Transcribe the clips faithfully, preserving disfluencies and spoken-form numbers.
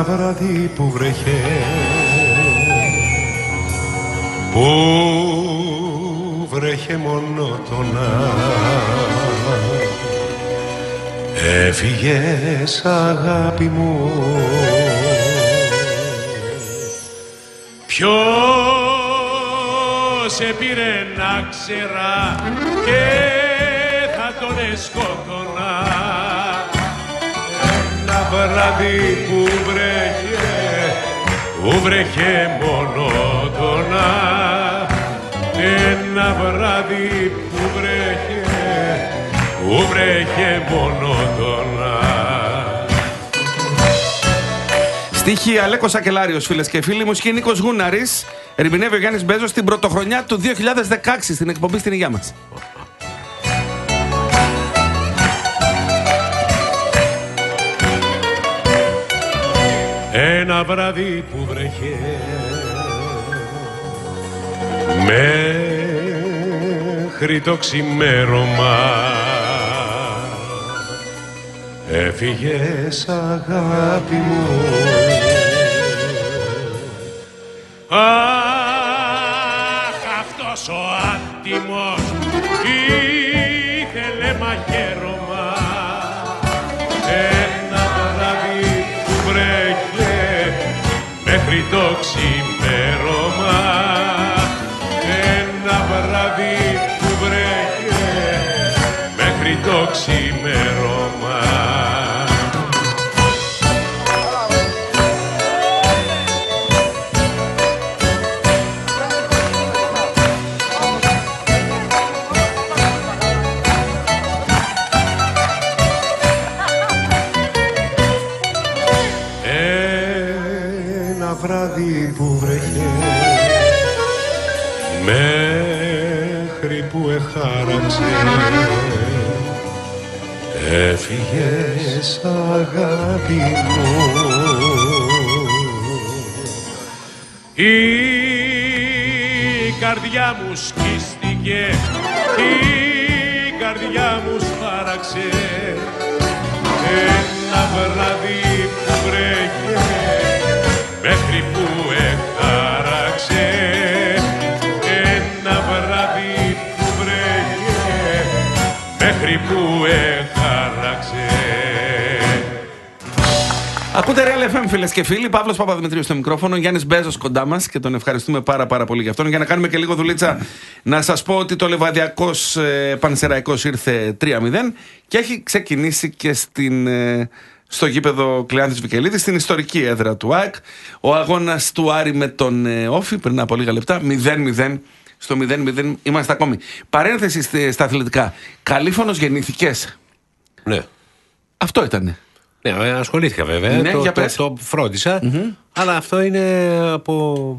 Ένα βράδυ που βρέχε, που βρέχε μονότονα, έφυγες αγάπη μου. Ποιος σε πήρε να ξέρα και θα τον σκότωνα. Ένα βράδυ που βρέχε, που βρέχε μονότονα. Ένα βράδυ που βρέχε, που βρέχε μονότονα. Στίχη Αλέκος Σακελάριος, φίλες και φίλοι. Μουσική Νίκος Γούναρης. Ερμηνεύει ο Γιάννης Μπέζος στην πρωτοχρονιά του δύο χιλιάδες δεκαέξι στην εκπομπή Στην Υγεία Μας. Ένα βράδυ που βρέχε, μέχρι το ξημέρωμα, έφυγες αγάπη μου. Αχ, αυτός ο άτιμος ήθελε μαχαίρωμα. Ένα βράδυ που βρέχε, μέχρι το ξημέρωμα. Ένα βράδυ που βρέχε, μέχρι το ξημέρωμα. Βράδυ που βρέχε, μέχρι που εχάραξε, έφυγες αγάπη μου. Η καρδιά μου σκίστηκε, η καρδιά μου σφάραξε. Ένα βράδυ που βρέχε, μέχρι που εχάραξε. Ένα βράδυ που βρέχε, μέχρι που εχάραξε. Ακούτε Real εφ εμ, φίλες και φίλοι. Παύλος Παπαδημητρίου στο μικρόφωνο, Γιάννης Μπέζος κοντά μας και τον ευχαριστούμε πάρα πάρα πολύ για αυτόν. Για να κάνουμε και λίγο δουλίτσα, να σας πω ότι το Λεβαδιακός ε, Πανσεραϊκός ήρθε τρία μηδέν και έχει ξεκινήσει και στην... Ε, στο γήπεδο Κλεάνθης Βικελίδης, στην ιστορική έδρα του ΑΕΚ. Ο αγώνας του Άρη με τον ε, Όφη πριν από λίγα λεπτά, μηδέν μηδέν. Στο μηδέν μηδέν είμαστε ακόμη. Παρένθεση στα αθλητικά. Καλήφωνος γεννήθηκες. Ναι. Αυτό ήτανε. Ναι, ασχολήθηκα βέβαια. Ναι, το, για το, πες. το φρόντισα. Mm-hmm. Αλλά αυτό είναι από.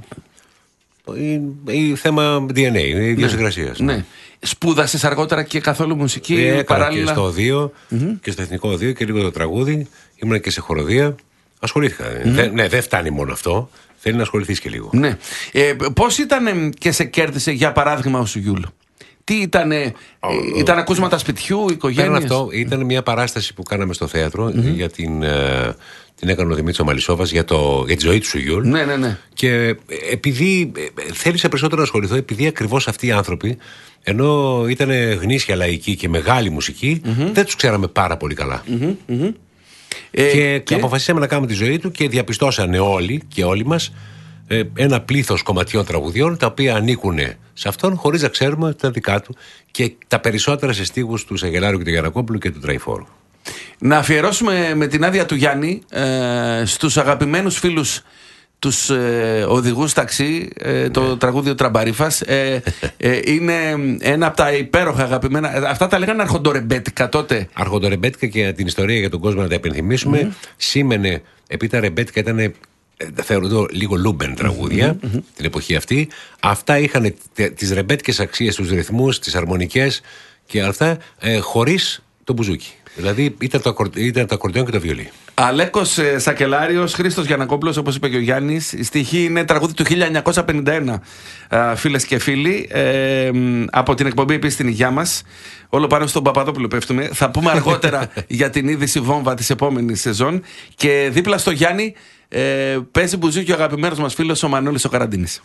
Είναι θέμα ντι εν έι, ιδιοσυγκρασίας. Ναι. ναι. Σπούδασες αργότερα και καθόλου μουσική ε, παράλληλα? Και στο δύο mm-hmm. και στο Εθνικό δύο και λίγο το τραγούδι. Ήμουν και σε χοροδία. Ασχολήθηκα. Mm-hmm. Δε, ναι, δεν φτάνει μόνο αυτό. Θέλει να ασχοληθείς και λίγο. Ναι. Ε, πώς ήταν και σε κέρδισε για παράδειγμα ο Σουγιούλ? Τι ήτανε, oh, oh. ήταν ακούσματα σπιτιού, οικογένειας? Αυτό ήταν μια παράσταση που κάναμε στο θέατρο mm-hmm. για την, ε, την έκανε ο Δημήτρης Μαλισσόβας για, το, για τη ζωή του Σουγιούλ. Ναι, ναι, ναι. Και επειδή θέλησα περισσότερο να ασχοληθώ, επειδή ακριβώς αυτοί οι άνθρωποι, ενώ ήταν γνήσια λαϊκή και μεγάλη μουσική, mm-hmm. δεν τους ξέραμε πάρα πολύ καλά. Mm-hmm, mm-hmm. Και, ε, και αποφασίσαμε να κάνουμε τη ζωή του και διαπιστώσανε όλοι και όλοι μας ένα πλήθος κομματιών τραγουδιών τα οποία ανήκουν σε αυτόν χωρίς να ξέρουμε τα δικά του και τα περισσότερα σε στίχους του Σαγελάρου και του Γιαννακόπουλου και του Τραϊφόρου. Να αφιερώσουμε με την άδεια του Γιάννη ε, στους αγαπημένους φίλους τους ε, οδηγούς ταξί ε, το ναι. τραγούδι ο Τραμπαρίφας ε, ε, είναι ένα από τα υπέροχα αγαπημένα. Αυτά τα λέγανε αρχοντορεμπέτικα τότε. Αρχοντορεμπέτικα, και την ιστορία για τον κόσμο να τα υπενθυμίσουμε. Mm-hmm. Σήμαινε, επειδή τα ρεμπέτικα ήταν, θεωρώ λίγο λούμπεν τραγούδια mm-hmm. την εποχή αυτή. Αυτά είχαν τις ρεμπέτικες αξίες, τους ρυθμούς, τις αρμονικές και αυτά ε, χωρίς το μπουζούκι. Δηλαδή ήταν το, ακορ... ήταν το ακορντεόν και το βιολί. Αλέκος ε, Σακελάριος, Χρήστος Γιαννακόπουλος, όπως είπε και ο Γιάννης. Η στιχή είναι τραγούδι του χίλια εννιακόσια πενήντα ένα, ε, φίλες και φίλοι, ε, από την εκπομπή επίσης Στην Υγεία Μας. Όλο πάνω στον Παπαδόπουλο πέφτουμε. Θα πούμε αργότερα για την είδηση βόμβα της επόμενης σεζόν. Και δίπλα στο Γιάννη Ε, παίζει μπουζούκι ο αγαπημένος μας φίλος ο Μανώλης ο Καραντίνης.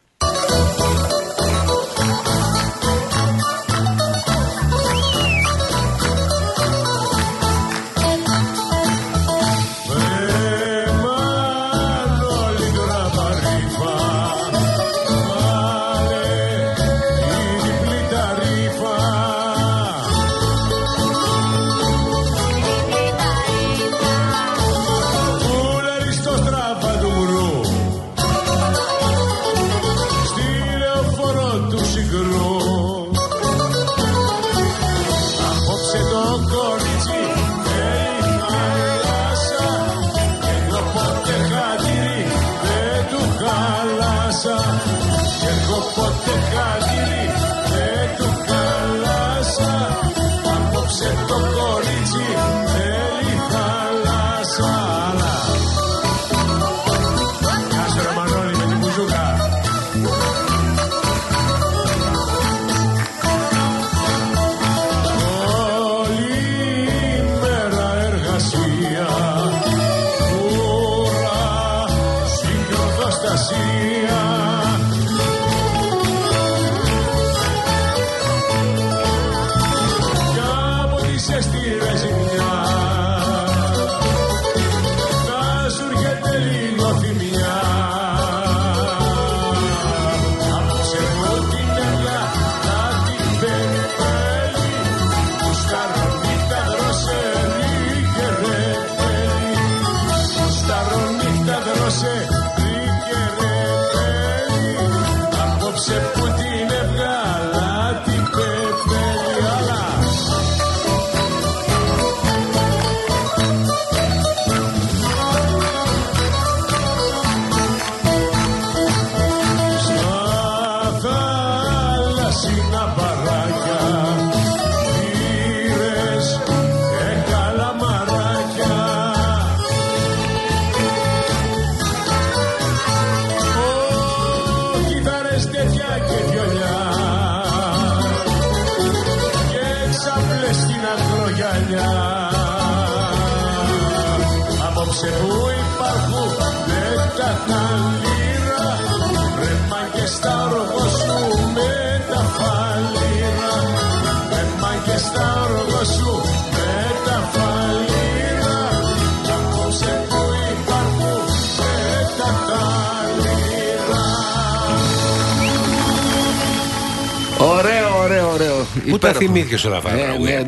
Ωραίο, ωραίο, ωραίο. Πού τα θυμήθηκες όλα αυτά τα τραγούδια,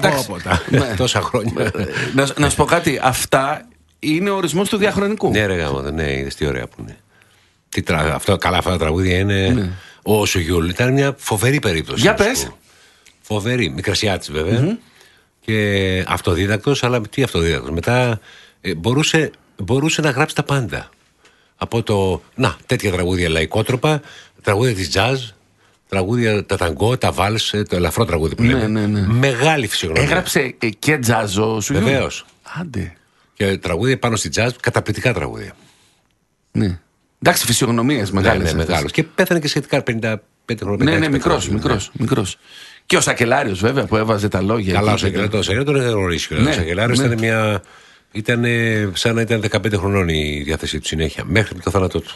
τόσα χρόνια. Να, να σου πω κάτι, αυτά είναι ο ορισμός του διαχρονικού. Ναι, ρε γάμο, ναι, είδες τι ωραία που είναι. Τι τρα... αυτό, καλά, αυτά τα τραγούδια είναι. Ναι. Ο Σουγιούλ ήταν μια φοβερή περίπτωση. Για πες. Φοβερή, μικρασιάτης βέβαια. Mm-hmm. Και αυτοδίδακτος, αλλά τι αυτοδίδακτος. Μετά ε, μπορούσε, μπορούσε να γράψει τα πάντα. Από το. Να, τέτοια τραγούδια λαϊκότροπα, τραγούδια της jazz. Τραγούδια, τα ταγκό, τα βάλς, το ελαφρό τραγούδι που λέμε. Ναι, ναι, ναι. Μεγάλη φυσιογνωμία. Έγραψε και τζάζο σου. Βεβαίως. Άντε. Και τραγούδια πάνω στη τζάζ, καταπληκτικά τραγούδια. Ναι. Εντάξει, φυσιογνωμίες μεγάλες. Ναι, ναι, μεγάλος. Και πέθανε και σχετικά πενήντα πέντε χρόνια. Ναι, ναι, μικρός, μικρός, ναι. μικρός. Και ο Σακελάριος βέβαια που έβαζε τα λόγια. Καλά, ο Σακελάριος τον είχα γνωρίσει. Ο Σακελάριος ήταν μια. Ήταν σαν να ήταν δεκαπέντε χρονών η διάθεσή του συνέχεια. Μέχρι το θάνατό του.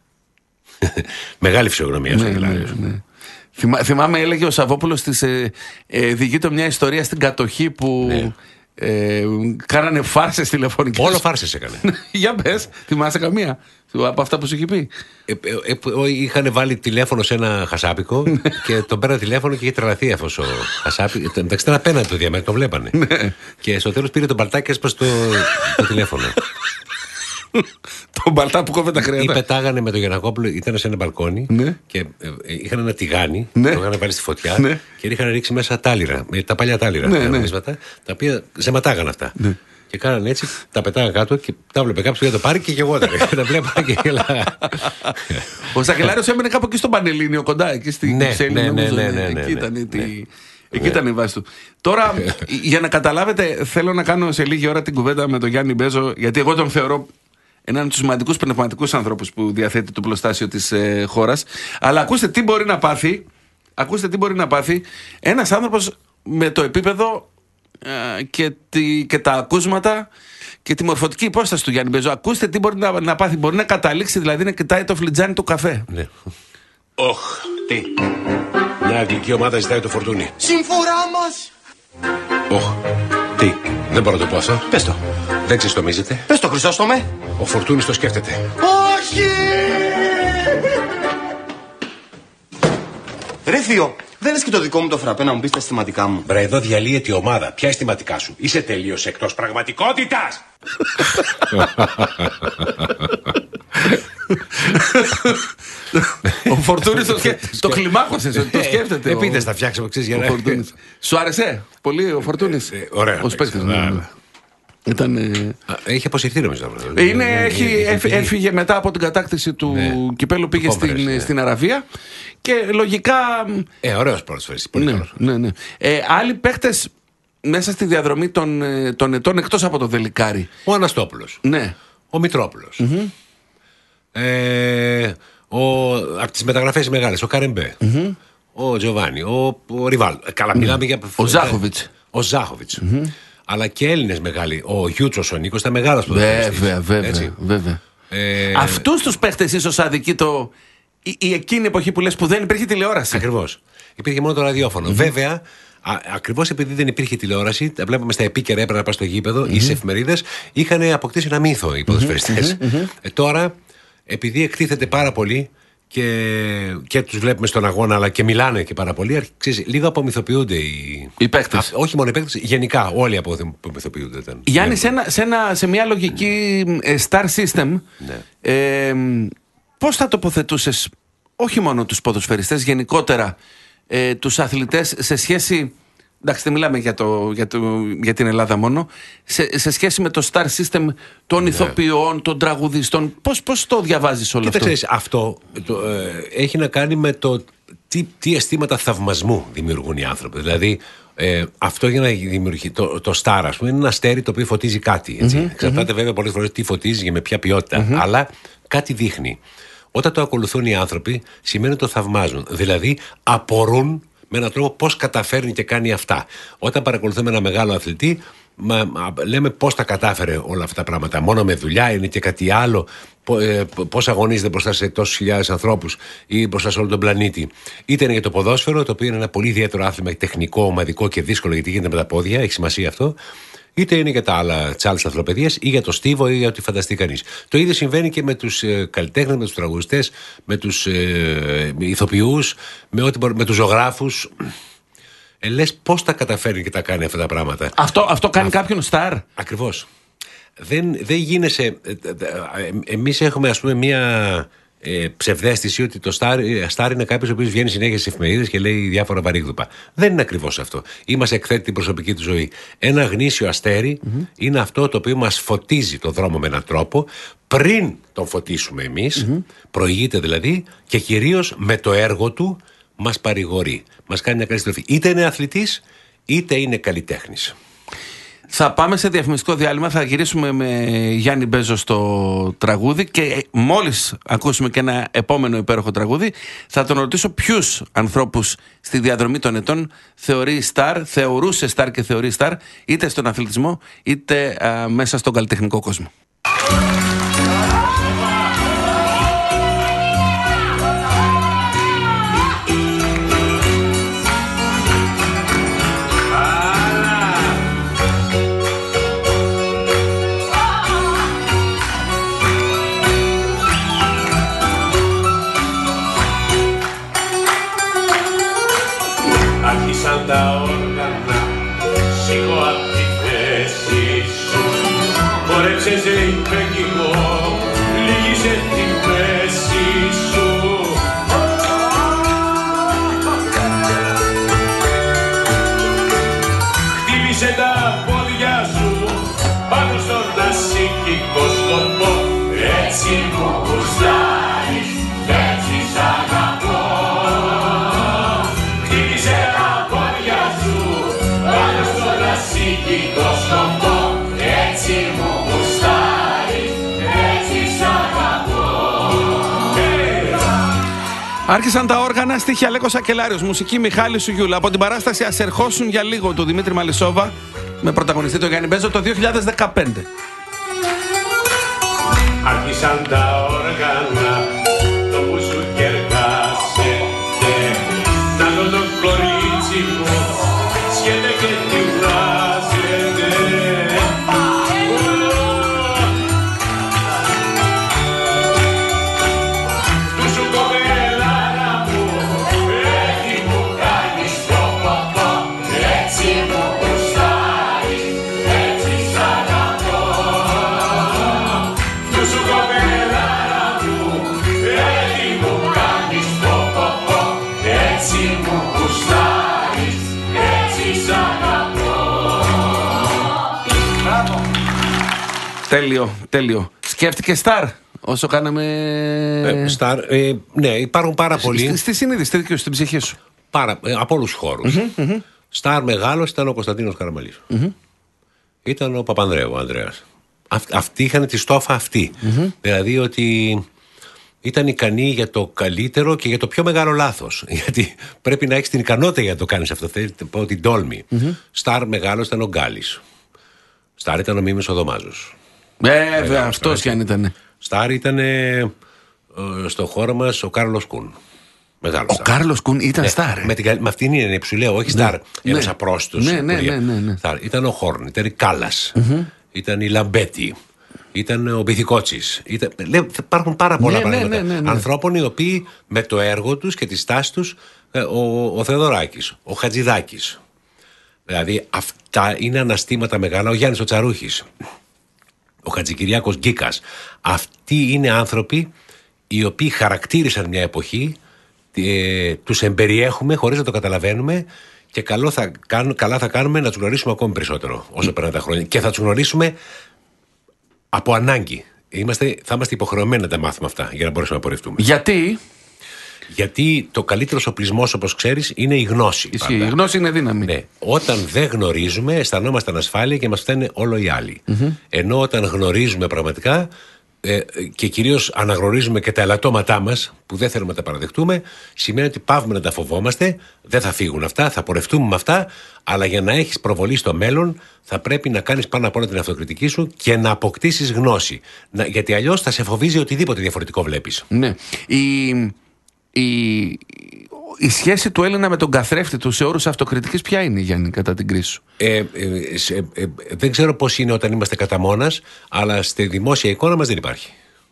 Μεγάλη φυσιογνωμία ο Σακελάριος. Θυμά, θυμάμαι, έλεγε ο Σαββόπουλος της ε, ε, διηγείται μια ιστορία στην κατοχή που ναι. ε, κάνανε φάρσες τηλεφωνικές. Όλο φάρσες έκανε. Για πες, θυμάσαι καμία από αυτά που σου έχει πει? Ε, ε, ε, είχαν βάλει τηλέφωνο σε ένα χασάπικο και τον πέρανε τηλέφωνο και είχε τρελαθεί αυτός ο χασάπικο. Εντάξει, ήταν απέναντι το διαμέρισμα, το βλέπανε. Και στο τέλος πήρε τον Μπαρτά και έσπασε το, το τηλέφωνο. Τον Μπαρτά που κόβε τα κρέατα. Ή πετάγανε με τον Γιαννακόπουλο, ήταν σε ένα μπαλκόνι ναι. και ε, είχαν ένα τηγάνι, ναι. το είχαν βάλει στη φωτιά ναι. και είχαν ρίξει μέσα τάλιρα, τα παλιά τάλιρα, ναι, τα, ναι. νομίσματα, τα οποία ζεματάγαν αυτά. Ναι. Και κάνανε έτσι, τα πετάγαν κάτω και τα βλέπε κάποιος για το πάρει και γεγόταν. Τα βλέπανε και γελά. Ο Σακελάριος έμενε κάπου εκεί στο Πανελλήνιο κοντά, εκεί στην ναι, Κυψέλη. Ναι, ναι, ναι, ναι, εκεί ναι, ήταν ναι, τη... ναι. Εκεί ήταν η βάση του. Τώρα, για να καταλάβετε, θέλω να κάνω σε λίγη ώρα την κουβέντα με τον Γιάννη Μπέζο, γιατί εγώ τον θεωρώ έναν από τους σημαντικούς πνευματικούς ανθρώπους που διαθέτει το πλωστάσιο της ε, χώρας. Αλλά ακούστε τι μπορεί να πάθει. Ακούστε τι μπορεί να πάθει ένας άνθρωπος με το επίπεδο ε, και, τη, και τα ακούσματα και τη μορφωτική υπόσταση του Γιάννη Μπέζο. Ακούστε τι μπορεί να, να πάθει. Μπορεί να καταλήξει δηλαδή να κοιτάει το φλιτζάνι του καφέ. Ναι. Οχ, τι. Μια αγγλική ομάδα ζητάει το Φορτούνι. Συμφορά μας. Οχ, τι. Δεν μπορώ να το πω αυτό. Πες το. Δεν ξεστομίζεται. Πες το, Χρυσόστομε. Ο Φορτούνης το σκέφτεται. Όχι! Ρε Θείο, δεν λες και το δικό μου το φραπέ να μου πεις τα αισθηματικά μου. Μπρε, εδώ διαλύεται η ομάδα. Ποια αισθηματικά σου? Είσαι τελείως εκτός πραγματικότητας. Ο Φορτούνης το, σκέ... το κλιμάκωσες, το σκέφτεται. Επίτες θα φτιάξουμε, ξέρεις, για να... Σου άρεσε πολύ ο Φορτούνης? Ε, ωραία. Ο παίκτης. Ήταν, ε... Έχει αποσυρθεί νομίζω. Είναι, έχει, έφυγε μετά από την κατάκτηση του ναι. κυπέλου, πήγε στην, ναι. στην Αραβία και λογικά... Ε, ωραίος πρόσφερες. Ναι, ναι, ναι. Ε, άλλοι παίκτες μέσα στη διαδρομή των, των ετών εκτός από το Δελικάρι. Ο Αναστόπουλος. Ναι. Ο Μητρόπουλος. Mm-hmm. Ε, ο, από τις μεταγραφές μεγάλες, ο Καρεμπέ. Mm-hmm. Ο Τζοβάνι, ο, ο Ριβάλ. Καλά, mm-hmm. μιλάμε για... Ο Ζάχοβιτς. Ο Ζάχοβιτς. Mm-hmm. Αλλά και Έλληνες μεγάλοι. Ο Γιούτσος, ο Νίκος, τα μεγάλα ποδοσφαιριστές. Βέβαια, βέβαια. βέβαια. Ε... Αυτούς τους παίχτες ίσως αδικεί το... η, η εκείνη εποχή που λες που δεν υπήρχε τηλεόραση. Ακριβώς. Υπήρχε μόνο το ραδιόφωνο. Mm-hmm. Βέβαια, ακριβώς επειδή δεν υπήρχε τηλεόραση, τα βλέπαμε στα επίκαιρα, έπρεπε να πας στο γήπεδο, mm-hmm. ή σε εφημερίδες, είχαν αποκτήσει ένα μύθο οι ποδοσφαιριστές. Mm-hmm. Ε, τώρα, επειδή εκτίθεται πάρα πολύ και, και τους βλέπουμε στον αγώνα, αλλά και μιλάνε και πάρα πολύ, ξέρεις, λίγο απομυθοποιούνται οι, οι παίκτες. Όχι μόνο οι παίκτες, γενικά όλοι απομυθοποιούνται. Γιάννη, σε, ένα, σε, ένα, σε μια λογική star system, ναι. ε, πώς θα τοποθετούσες όχι μόνο τους ποδοσφαιριστές, γενικότερα ε, τους αθλητές σε σχέση... Εντάξει, δεν μιλάμε για, το, για, το, για την Ελλάδα μόνο. Σε, σε σχέση με το star system των ναι. ηθοποιών, των τραγουδιστών, πώς, πώς το διαβάζεις όλο Κοίτα, αυτό? Ξέρεις, αυτό το, ε, έχει να κάνει με το τι, τι αισθήματα θαυμασμού δημιουργούν οι άνθρωποι. Δηλαδή, ε, αυτό για να δημιουργεί το, το star, ας πούμε, είναι ένα αστέρι το οποίο φωτίζει κάτι. Έτσι. Mm-hmm, Εξαρτάται mm-hmm. βέβαια πολλές φορές τι φωτίζει και με ποια ποιότητα. Mm-hmm. Αλλά κάτι δείχνει. Όταν το ακολουθούν οι άνθρωποι, σημαίνει ότι το θαυμάζουν. Δηλαδή, απορούν με έναν τρόπο πώς καταφέρνει και κάνει αυτά. Όταν παρακολουθούμε ένα μεγάλο αθλητή, μα, μα, λέμε πώς τα κατάφερε όλα αυτά τα πράγματα. Μόνο με δουλειά, είναι και κάτι άλλο. Πώς αγωνίζεται μπροστά σε τόσους χιλιάδες ανθρώπους ή μπροστά σε όλο τον πλανήτη. Είτε είναι για το ποδόσφαιρο, το οποίο είναι ένα πολύ ιδιαίτερο άθλημα, τεχνικό, ομαδικό και δύσκολο, γιατί γίνεται με τα πόδια, έχει σημασία αυτό. Είτε είναι για τα άλλα, τις άλλες αθλοπαιδείες ή για το στίβο ή για ό,τι φανταστεί κανείς. Το ίδιο συμβαίνει και με τους ε, καλλιτέχνες, με τους τραγουδιστές, με τους ε, ηθοποιούς, με, ό,τι, με τους ζωγράφους. Ε, λες πώς τα καταφέρνει και τα κάνει αυτά τα πράγματα. Αυτό, αυτό κάνει Α, κάποιον στάρ. Ακριβώς. Δεν, δεν γίνεσαι... Ε, ε, ε, εμείς έχουμε, ας πούμε, μία... Ε, ψευδαίσθηση ότι το στάρ, στάρ είναι κάποιος ο οποίος βγαίνει συνέχεια στις εφημερίδες και λέει διάφορα βαρύγδουπα. Δεν είναι ακριβώς αυτό. Ή μας εκθέτει την προσωπική του ζωή. Ένα γνήσιο αστέρι mm-hmm. είναι αυτό το οποίο μας φωτίζει το δρόμο με έναν τρόπο πριν τον φωτίσουμε εμείς, mm-hmm. προηγείται δηλαδή, και κυρίως με το έργο του μας παρηγορεί. Μας κάνει μια καλή στροφή. Είτε είναι αθλητής είτε είναι καλλιτέχνης. Θα πάμε σε διαφημιστικό διάλειμμα, θα γυρίσουμε με Γιάννη Μπέζο στο τραγούδι και μόλις ακούσουμε και ένα επόμενο υπέροχο τραγούδι θα τον ρωτήσω ποιους ανθρώπους στη διαδρομή των ετών θεωρεί στάρ, θεωρούσε στάρ και θεωρεί στάρ, είτε στον αθλητισμό είτε α, μέσα στον καλλιτεχνικό κόσμο. Άρχισαν τα όργανα, σήκω απ' τη θέση σου. Χορέψες είπε κι εγώ, λύγησε τη μέση σου. Χτύπησε τα πόδια σου πάνω στον ασήκικο σκοπό. Έτσι μου γουστάρεις, έτσι σ' αγαπώ. Έτσι μου γουστάρεις, έτσι σ' αγαπώ. Άρχισαν τα όργανα, στίχη Αλέκος Ακελάριος, μουσική Μιχάλη Σουγιούλα. Από την παράσταση Ας ερχόσουν για λίγο του Δημήτρη Μαλισσόβα, με πρωταγωνιστή τον Γιάννη Μπέζο το δύο χιλιάδες δεκαπέντε. Άρχισαν τα όργανα, το που σου κερδάσετε. Να δω το κορίτσι μου, σχέτε και τη βράζετε. Του σου κοπελάρα μου, έτσι μου κάνεις το ποπό, έτσι μου γουστάρεις, έτσι σ' αγαπώ. Του σου κοπελάρα μου, έτσι μου κάνεις το ποπό, έτσι μου γουστάρεις, έτσι σ' αγαπώ. Τέλειο, τέλειο. Σκέφτηκε Σταρ όσο κάναμε. Ε, Σταρ, ε, ναι, υπάρχουν πάρα πολλοί. Στη, στη συνείδηση, στη δική σου, στην ψυχή σου. Πάρα, ε, από όλου του χώρου. Mm-hmm, mm-hmm. Σταρ μεγάλος ήταν ο Κωνσταντίνος Καραμαλής. Mm-hmm. Ήταν ο Παπανδρέου, ο Ανδρέας. Αυ, αυτοί είχαν τη στόφα αυτή. Mm-hmm. Δηλαδή ότι ήταν ικανοί για το καλύτερο και για το πιο μεγάλο λάθος. Γιατί πρέπει να έχεις την ικανότητα για να το κάνεις αυτό. Θέλει να πω την τόλμη. Mm-hmm. Σταρ μεγάλος ήταν ο Γκάλης. Σταρ ήταν ο Μίμης ο Δωμάζος. Ε, βέβαια, αυτός κι αν ήταν. Σταρ ήταν ε, στο χώρο μας ο Κάρλος Κούν. Μεγάλος Ο Κάρλος Κούν ήταν ναι, Σταρ. Με, την, με αυτήν είναι που σου λέω, όχι Σταρ. Ναι, Ένας ναι. απρόστος. Ναι, ναι, ναι, ναι, ναι. Σταρ. Ήταν ο Χόρν, ήταν η Κάλλας, mm-hmm. ήταν η Λαμπέτη, ήταν ο Μπιθικότσης. Ήταν, λέω, υπάρχουν πάρα πολλά ναι, πράγματα. Ναι, ναι, ναι, ναι. Ανθρώπων οι οποίοι με το έργο τους και τη στάση τους, ο, ο Θεοδωράκης, ο Χατζηδάκης. Δηλαδή αυτά είναι αναστήματα μεγάλα. Ο Γιάννης ο Τσαρούχης, ο Χατζικυριάκος Γκίκας. Αυτοί είναι άνθρωποι οι οποίοι χαρακτήρισαν μια εποχή, ε, τους εμπεριέχουμε χωρίς να το καταλαβαίνουμε και καλό θα κάνουμε, καλά θα κάνουμε να τους γνωρίσουμε ακόμη περισσότερο όσο περνάνε τα χρόνια. Και θα τους γνωρίσουμε από ανάγκη. Είμαστε, θα είμαστε υποχρεωμένοι να τα μάθουμε αυτά για να μπορέσουμε να πορευτούμε. Γιατί? Γιατί το καλύτερο οπλισμός, όπως ξέρεις, είναι η γνώση. Ισχύει, η γνώση είναι δύναμη. Ναι. Όταν δεν γνωρίζουμε, αισθανόμαστε ανασφάλεια και μας φταίνε όλο οι άλλοι. Mm-hmm. Ενώ όταν γνωρίζουμε πραγματικά ε, και κυρίως αναγνωρίζουμε και τα ελαττώματά μας, που δεν θέλουμε να τα παραδεχτούμε, σημαίνει ότι πάβουμε να τα φοβόμαστε, δεν θα φύγουν αυτά, θα πορευτούμε με αυτά, αλλά για να έχεις προβολή στο μέλλον, θα πρέπει να κάνεις πάνω απ' όλα την αυτοκριτική σου και να αποκτήσεις γνώση. Να, γιατί αλλιώς θα σε φοβίζει οτιδήποτε διαφορετικό βλέπεις. Ναι. Η... Η, η σχέση του Έλληνα με τον καθρέφτη του σε όρους αυτοκριτικής ποια είναι, Γιάννη, κατά την κρίση σου? Ε, ε, ε, ε, δεν ξέρω πώς είναι όταν είμαστε κατά μόνας, αλλά στη δημόσια εικόνα μας δεν υπάρχει.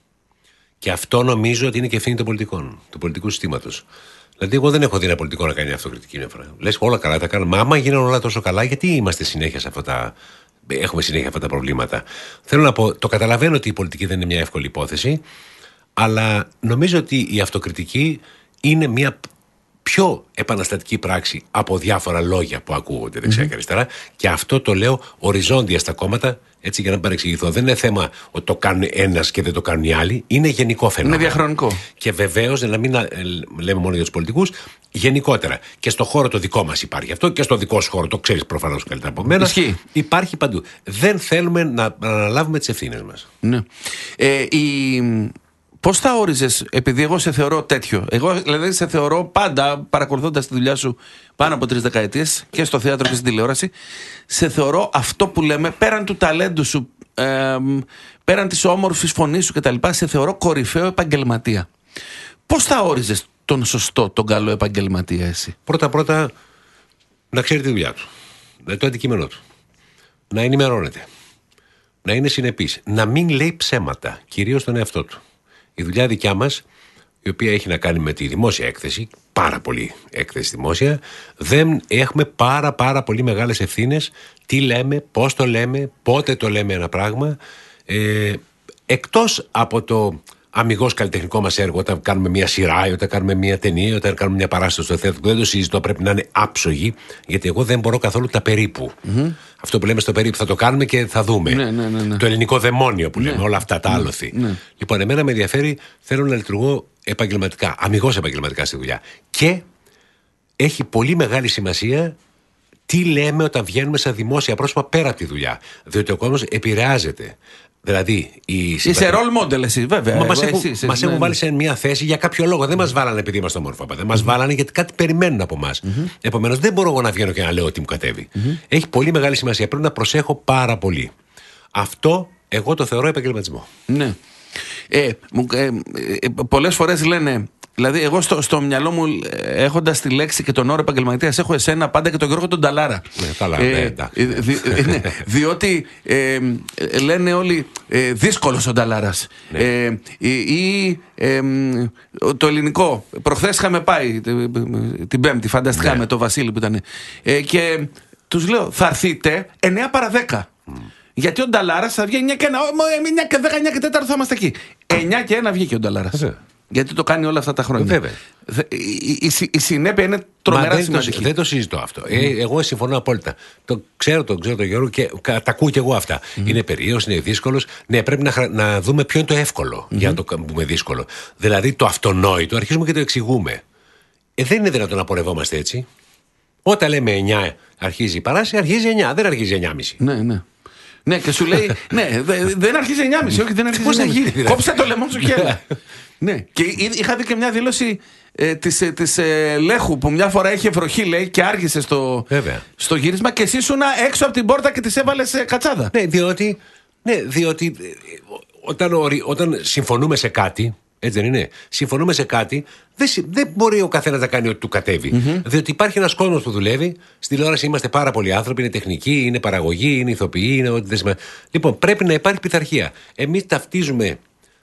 Και αυτό νομίζω ότι είναι και ευθύνη των πολιτικών, του πολιτικού συστήματος. Δηλαδή, εγώ δεν έχω δει ένα πολιτικό να κάνει αυτοκριτική μια φορά. Λες, όλα καλά τα κάνουμε. Μα άμα γίνουν όλα τόσο καλά, γιατί είμαστε συνέχεια σε αυτά τα. Έχουμε συνέχεια αυτά τα προβλήματα. Θέλω να πω, το καταλαβαίνω ότι η πολιτική δεν είναι μια εύκολη υπόθεση. Αλλά νομίζω ότι η αυτοκριτική είναι μια πιο επαναστατική πράξη από διάφορα λόγια που ακούγονται δεξιά mm-hmm. και αριστερά. Και αυτό το λέω οριζόντια στα κόμματα, έτσι για να παρεξηγηθώ. Δεν είναι θέμα ότι το κάνουν ένας και δεν το κάνουν οι άλλοι. Είναι γενικό φαινόμενο. Είναι διαχρονικό. Και βεβαίως, να μην λέμε μόνο για τους πολιτικούς, γενικότερα. Και στο χώρο το δικό μας υπάρχει αυτό και στο δικό σου χώρο, το ξέρεις προφανώς καλύτερα από μένα. Ισχύει. Υπάρχει παντού. Δεν θέλουμε να αναλάβουμε τις ευθύνες μας. Ναι. Ε, η... Πώς θα όριζες, επειδή εγώ σε θεωρώ τέτοιο? Εγώ δηλαδή σε θεωρώ πάντα, παρακολουθώντας τη δουλειά σου πάνω από τρεις δεκαετίες και στο θέατρο και στην τηλεόραση, σε θεωρώ αυτό που λέμε πέραν του ταλέντου σου, ε, πέραν της όμορφης φωνής σου κτλ., σε θεωρώ κορυφαίο επαγγελματία. Πώς θα όριζες τον σωστό, τον καλό επαγγελματία εσύ? Πρώτα-πρώτα να ξέρει τη δουλειά του, δηλαδή το αντικείμενό του, να ενημερώνεται, να είναι συνεπής, να μην λέει ψέματα, κυρίως στον εαυτό του. Η δουλειά δικιά μας, η οποία έχει να κάνει με τη δημόσια έκθεση, πάρα πολύ έκθεση δημόσια, δεν έχουμε πάρα πάρα πολύ μεγάλες ευθύνες. Τι λέμε, πώς το λέμε, πότε το λέμε ένα πράγμα. Ε, εκτός από το αμιγώς καλλιτεχνικό μας έργο, όταν κάνουμε μια σειρά, όταν κάνουμε μια ταινία, όταν κάνουμε μια παράσταση στο θέατρο, που δεν το συζητώ, πρέπει να είναι άψογη, γιατί εγώ δεν μπορώ καθόλου τα περίπου. Mm-hmm. Αυτό που λέμε στο περίπου θα το κάνουμε και θα δούμε. Ναι, ναι, ναι, ναι. Το ελληνικό δαιμόνιο που λέμε, ναι, όλα αυτά τα ναι, άλοθη. Ναι. Λοιπόν, εμένα με ενδιαφέρει, θέλω να λειτουργώ επαγγελματικά, αμιγώς επαγγελματικά στη δουλειά. Και έχει πολύ μεγάλη σημασία τι λέμε όταν βγαίνουμε σαν δημόσια πρόσωπα πέρα από τη δουλειά. Διότι ο κόσμος επηρεάζεται. Δηλαδή, οι είσαι role model, εσύ, βέβαια. Μα μας έχουν, εσύ, μας ναι, έχουν ναι. βάλει σε μια θέση για κάποιο λόγο. Δεν μας βάλανε επειδή είμαστε όμορφα. Δεν μας mm-hmm. βάλανε γιατί κάτι περιμένουν από εμάς. Mm-hmm. Επομένως, δεν μπορώ εγώ να βγαίνω και να λέω ότι μου κατέβει. Mm-hmm. Έχει πολύ μεγάλη σημασία. Πρέπει να προσέχω πάρα πολύ. Αυτό εγώ το θεωρώ επαγγελματισμό. Ναι. Ε, ε, ε, πολλές φορές λένε. Δηλαδή, εγώ στο, στο μυαλό μου, έχοντας τη λέξη και τον όρο επαγγελματίας, έχω εσένα πάντα και τον Γιώργο τον Ταλάρα. Ναι, καλά, ε, ναι, εντάξει. Δι, ναι, διότι ε, λένε όλοι ε, δύσκολος ο Ταλάρας. Ναι. Ε, ή ε, το ελληνικό. Προχθές είχαμε πάει την Πέμπτη, φανταστικά, ναι. με τον Βασίλη που ήταν. Ε, και τους λέω, θα έρθετε εννιά παρά δέκα. Mm. Γιατί ο Νταλάρας θα βγει εννιά και ένα, εννιά και δέκα, εννιά και τέσσερα θα είμαστε εκεί. εννιά και ένα βγήκε ο Νταλάρας. Yeah. Γιατί το κάνει όλα αυτά τα χρόνια. Βέβαια. Η, η, η συνέπεια είναι τρομερά δεν σημαντική. Το, δεν το συζητώ αυτό. Mm. Ε, εγώ συμφωνώ απόλυτα. Το ξέρω, το ξέρω τον Γιώργο και τα ακούω κι εγώ αυτά. Mm. Είναι περίεργος, είναι δύσκολος. Ναι, πρέπει να, να δούμε ποιο είναι το εύκολο mm. για να το πούμε δύσκολο. Δηλαδή το αυτονόητο, αρχίζουμε και το εξηγούμε. Ε, δεν είναι δυνατόν να πορευόμαστε έτσι. Όταν λέμε εννιά αρχίζει η παράσταση, αρχίζει εννιά, δεν αρχίζει εννιά και μισή. Ναι, ναι. Ναι, και σου λέει, ναι, δεν αρχίζει εννιά και μισή, όχι, δεν αρχίζει εννιά και μισή. Κόψε το λαιμό σου και έλα. Ναι, και είχα δει και μια δήλωση ε, της, της ε, Λέχου που μια φορά είχε βροχή, λέει, και άργησε στο, στο γύρισμα και εσύ ήσουν έξω από την πόρτα και της έβαλες ε, κατσάδα. Ναι, διότι, ναι, διότι ε, όταν, όταν συμφωνούμε σε κάτι, έτσι δεν είναι, συμφωνούμε σε κάτι, δεν, δεν μπορεί ο καθένας να κάνει ό,τι του κατέβει. Mm-hmm. Διότι υπάρχει ένας κόσμος που δουλεύει, στη τηλεόραση είμαστε πάρα πολλοί άνθρωποι, είναι τεχνικοί, είναι παραγωγοί, είναι ηθοποιοί, είναι ό,τι δεν σημαίνει. Λοιπόν, πρέπει να υπάρχει πειθαρχία. Εμείς ταυτίζουμε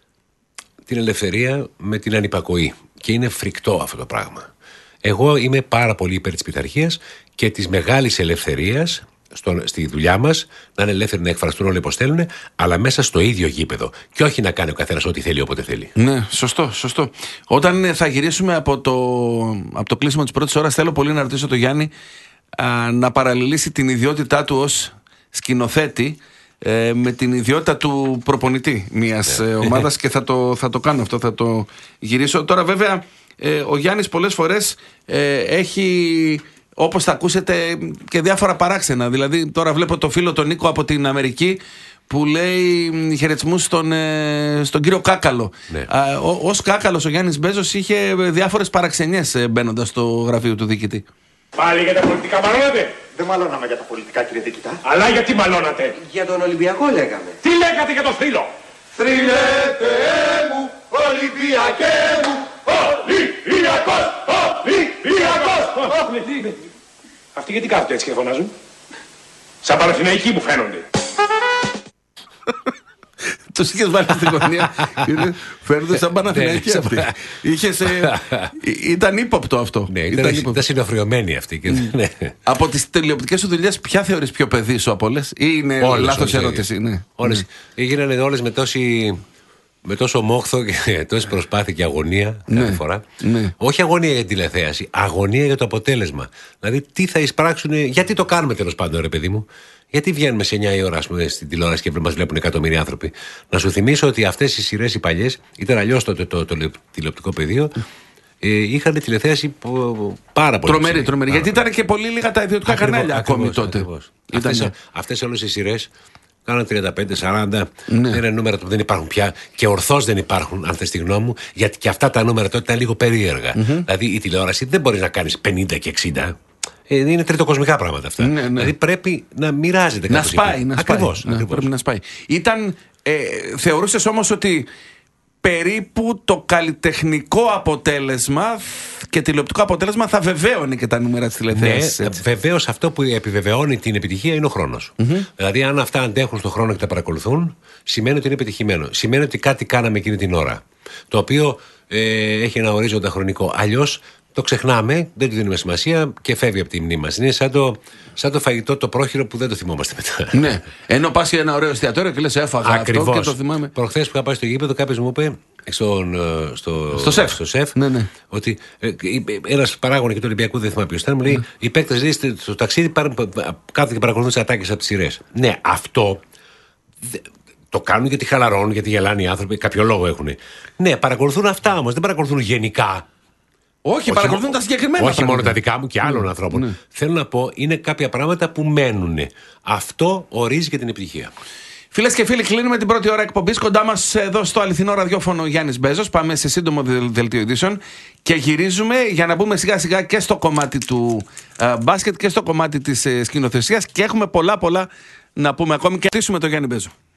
την ελευθερία με την ανυπακοή. Και είναι φρικτό αυτό το πράγμα. Εγώ είμαι πάρα πολύ υπέρ της πειθαρχίας και της μεγάλης ελευθερίας στο, στη δουλειά μας, να είναι ελεύθεροι να εκφραστούν όλοι όπως θέλουν, αλλά μέσα στο ίδιο γήπεδο. Και όχι να κάνει ο καθένας ό,τι θέλει όποτε θέλει. Ναι, σωστό, σωστό. Όταν θα γυρίσουμε από το, από το κλείσιμο της πρώτης ώρας, θέλω πολύ να ρωτήσω τον Γιάννη α, να παραλληλήσει την ιδιότητά του ως σκηνοθέτη Ε, με την ιδιότητα του προπονητή μιας ε, ομάδας και θα το, θα το κάνω αυτό, θα το γυρίσω. Τώρα βέβαια ε, ο Γιάννης πολλές φορές ε, έχει, όπως θα ακούσετε, και διάφορα παράξενα. Δηλαδή τώρα βλέπω το φίλο τον Νίκο από την Αμερική που λέει χαιρετισμούς στον, ε, στον κύριο Κάκαλο. Ναι. Α, ο, ως Κάκαλος ο Γιάννης Μπέζος είχε διάφορες παραξενιές ε, μπαίνοντας στο γραφείο του διοικητή. Πάλι για τα πολιτικά μαλώνατε. Δεν μαλώναμε για τα πολιτικά, κύριε Διοικητά. Αλλά γιατί μαλώνατε. Για τον Ολυμπιακό λέγαμε. Τι λέγατε για το θρύλο. Θρυλέτε μου, Ολυμπιακέ μου, Ολυμπιακός, Ολυμπιακός. Αυτοί γιατί κάθονται έτσι και φωνάζουν. Σαν Παναθηναϊκοί μου φαίνονται. Τους είχες βάλει στην γωνία. Φαίνονται σαν Παναθηναϊκοί αυτοί. Ήταν ύποπτο αυτό. Ναι, ήταν συνοφριωμένοι αυτοί. Από τις τηλεοπτικές σου δουλειές, ποια θεωρείς πιο παιδί σου από όλες, ή είναι λάθος ερώτηση? Όλες. Έγιναν όλες με τόση. Με τόσο μόχθο και τόση προσπάθεια και αγωνία κάθε ναι, φορά. Ναι. Όχι αγωνία για την τηλεθέαση, αγωνία για το αποτέλεσμα. Δηλαδή, τι θα εισπράξουν, γιατί το κάνουμε τέλος πάντων, ρε παιδί μου. Γιατί βγαίνουμε σε εννιά η ώρα, ας πούμε, στην τηλεόραση και μας βλέπουν εκατομμύρια άνθρωποι. Να σου θυμίσω ότι αυτές οι σειρές οι παλιές, ήταν αλλιώς το, το, το, το, το τηλεοπτικό πεδίο, ε, είχαν τηλεθέαση πάρα πολύ. Τρομερή, τρομερή. Γιατί ήταν και πολύ λίγα τα ιδιωτικά κανάλια ακόμη τότε. Αυτές όλες οι σειρές. Κάναν τριάντα πέντε σαράντα. Ναι. Είναι νούμερα που δεν υπάρχουν πια και ορθώς δεν υπάρχουν, αν θες τη γνώμη μου, γιατί και αυτά τα νούμερα τότε ήταν λίγο περίεργα. Mm-hmm. Δηλαδή η τηλεόραση δεν μπορεί να κάνεις πενήντα και εξήντα. Ε, είναι τριτοκοσμικά πράγματα αυτά. Ναι, ναι. Δηλαδή πρέπει να μοιράζεται να σπάει, να σπάει. Ακριβώς, ναι, ακριβώς. Πρέπει να σπάει. Ήταν, ε, θεωρούσες όμως ότι περίπου το καλλιτεχνικό αποτέλεσμα και τηλεοπτικό αποτέλεσμα θα βεβαίωνε και τα νούμερα της τηλεθέασης. Ναι, βεβαίως αυτό που επιβεβαιώνει την επιτυχία είναι ο χρόνος. Mm-hmm. Δηλαδή, αν αυτά αντέχουν στον χρόνο και τα παρακολουθούν, σημαίνει ότι είναι πετυχημένο. Σημαίνει ότι κάτι κάναμε εκείνη την ώρα. Το οποίο ε, έχει ένα ορίζοντα χρονικό. Αλλιώς το ξεχνάμε, δεν του δίνουμε σημασία και φεύγει από τη μνήμη μας. Είναι σαν το, σαν το φαγητό το πρόχειρο που δεν το θυμόμαστε μετά. Ναι. Ενώ πας σε ένα ωραίο εστιατόριο και λες έφαγα ακριβώς. Αυτό και το θυμάμαι. Προχθές που είχα πάει στο γήπεδο, κάποιος μου είπε στον, στο, στο σεφ, στο σεφ ναι, ναι. ότι ε, ένας παράγων και του Ολυμπιακού, δεν θυμάμαι ποιος ήταν, μου λέει: ναι. Οι παίκτες στο ταξίδι κάθονται και παρακολουθούν τις ατάκες από τις σειρές. Ναι, αυτό το κάνουν γιατί χαλαρώνουν, γιατί γελάνε οι άνθρωποι, κάποιο λόγο έχουν. Ναι, παρακολουθούν αυτά όμως, δεν παρακολουθούν γενικά. Όχι, παρακολουθούν τα συγκεκριμένα. Όχι πράγματα. μόνο τα δικά μου και άλλων ναι, ανθρώπων. Ναι. Θέλω να πω, είναι κάποια πράγματα που μένουν. Αυτό ορίζει και την επιτυχία. Φίλες και φίλοι, κλείνουμε την πρώτη ώρα εκπομπής. Κοντά μας εδώ στο αληθινό ραδιόφωνο Γιάννης Μπέζος. Πάμε σε σύντομο δελτίο ειδήσεων και γυρίζουμε για να μπούμε σιγά σιγά και στο κομμάτι του uh, μπάσκετ και στο κομμάτι της uh, σκηνοθεσίας. Και έχουμε πολλά πολλά να πούμε ακόμη και να το Γιάννη Μπέζο.